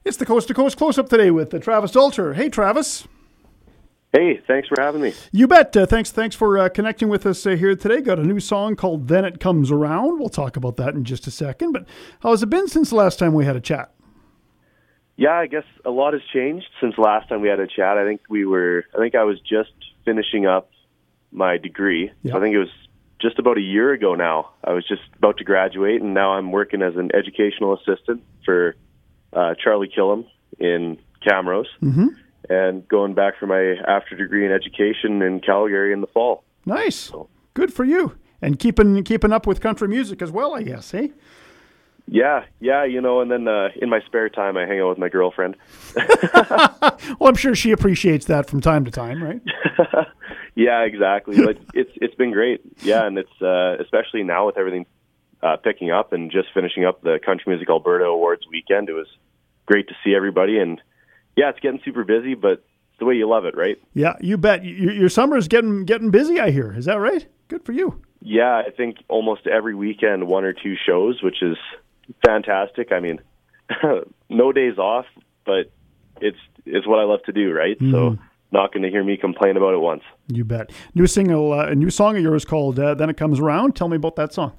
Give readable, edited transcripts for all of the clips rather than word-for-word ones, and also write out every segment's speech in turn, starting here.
It's the Coast to Coast Close-Up today with Travis Dalter. Hey, Travis. Hey, thanks for having me. You bet. Thanks for connecting with us here today. Got a new song called Then It Comes Around. We'll talk about that in just a second. But how has it been since the last time we had a chat? Yeah, I guess a lot has changed since last time we had a chat. I think I was just finishing up my degree. Yeah. So I think it was just about a year ago now. I was just about to graduate, and now I'm working as an educational assistant for Charlie Killam in Camrose, and going back for my after degree in education in Calgary in the fall. Nice. So. Good for you. And keeping up with country music as well, I guess, eh? Yeah, and then in my spare time, I hang out with my girlfriend. Well, I'm sure she appreciates that from time to time, right? Yeah, exactly. But it's been great. Yeah, and it's especially now with everything picking up and just finishing up the Country Music Alberta Awards weekend. It was great to see everybody, and yeah, it's getting super busy, but it's the way you love it, right? Yeah, you bet. Your summer is getting busy, I hear. Is that right? Good for you. Yeah, I think almost every weekend, one or two shows, which is fantastic. I mean, no days off, but it's what I love to do, right? So not going to hear me complain about it once. You bet. New song of yours called Then It Comes Around. Tell me about that song.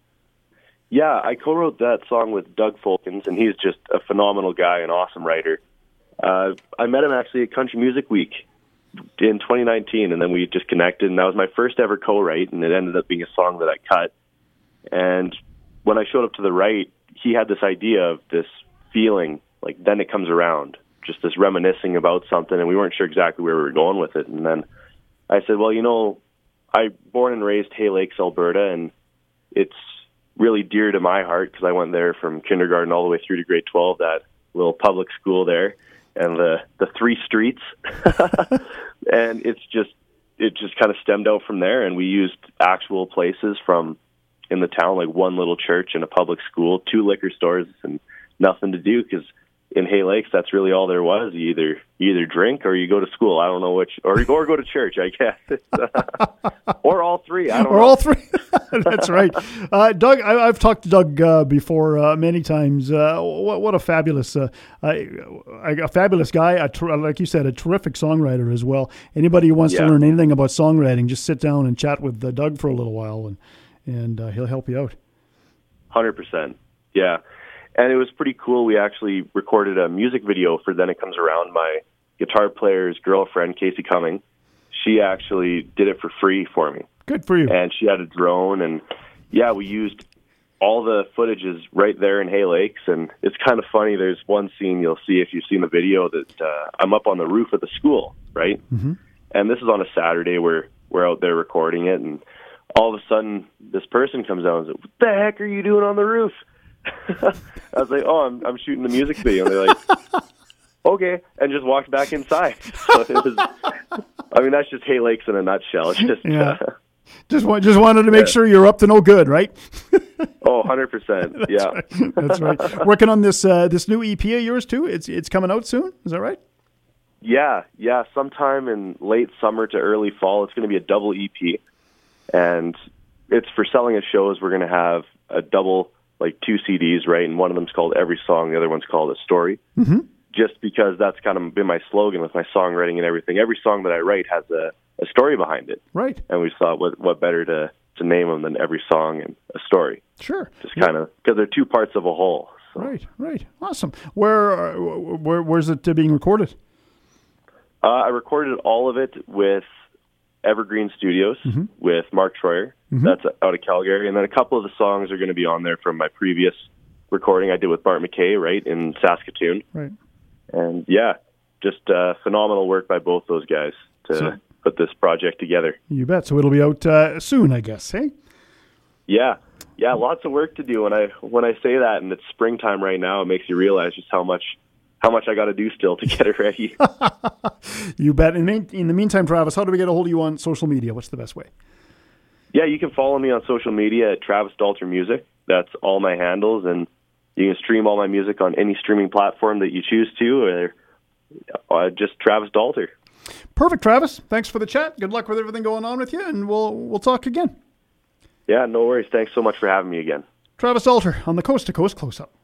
Yeah, I co-wrote that song with Doug Fulkins, and he's just a phenomenal guy, an awesome writer. I met him actually at Country Music Week in 2019, and then we just connected, and that was my first ever co-write, and it ended up being a song that I cut. And when I showed up to the write, he had this idea of this feeling, like Then It Comes Around, just this reminiscing about something, and we weren't sure exactly where we were going with it. And then I said, well, I born and raised Hay Lakes, Alberta, and it's really dear to my heart because I went there from kindergarten all the way through to grade 12, that little public school there, and the three streets. And it just kind of stemmed out from there, and we used actual places from in the town, like one little church and a public school, 2 liquor stores, and nothing to do because in Hay Lakes, that's really all there was. You either drink or you go to school. I don't know which, or go to church, I guess. Or all three. I don't know. Or all three. That's right. Doug, I've talked to Doug before many times. What a fabulous guy. Like you said, a terrific songwriter as well. Anybody who wants to learn anything about songwriting, just sit down and chat with Doug for a little while, and he'll help you out. 100%. Yeah. And it was pretty cool. We actually recorded a music video for Then It Comes Around. My guitar player's girlfriend, Casey Cumming, she actually did it for free for me. Good for you. And she had a drone. And, yeah, we used all the footages right there in Hay Lakes. And it's kind of funny. There's one scene you'll see if you've seen the video that I'm up on the roof of the school, right? Mm-hmm. And this is on a Saturday. We're out there recording it. And all of a sudden, this person comes out and says, "What the heck are you doing on the roof?" I was like, "Oh, I'm shooting the music video." And they're like, "Okay," and just walked back inside. So it was, I mean, that's just Hay Lakes in a nutshell. Just wanted to make sure you're up to no good, right? Oh, 100%. Yeah, right. That's right. Working on this new EP of yours too. It's coming out soon. Is that right? Yeah. Sometime in late summer to early fall. It's going to be a double EP, and it's for selling at shows. We're going to have a double, like 2 CDs, right? And one of them's called Every Song. The other one's called A Story. Mm-hmm. Just because that's kind of been my slogan with my songwriting and everything. Every song that I write has a story behind it. Right. And we thought, what better to name them than Every Song and A Story. Sure. Just kind of, because they're 2 parts of a whole. So. Right. Awesome. Where's it being recorded? I recorded all of it with Evergreen Studios with Mark Troyer. Mm-hmm. That's out of Calgary. And then a couple of the songs are going to be on there from my previous recording I did with Bart McKay, right, in Saskatoon. Right. And, yeah, just phenomenal work by both those guys to put this project together. You bet. So it'll be out soon, I guess, hey? Yeah, lots of work to do. When I say that and it's springtime right now, it makes you realize just how much I got to do still to get it ready. You bet. In the meantime, Travis, how do we get a hold of you on social media? What's the best way? Yeah, you can follow me on social media at Travis Dalter Music. That's all my handles, and you can stream all my music on any streaming platform that you choose to, or just Travis Dalter. Perfect, Travis. Thanks for the chat. Good luck with everything going on with you, and we'll talk again. Yeah, no worries. Thanks so much for having me again. Travis Dalter on the Coast to Coast Close-Up.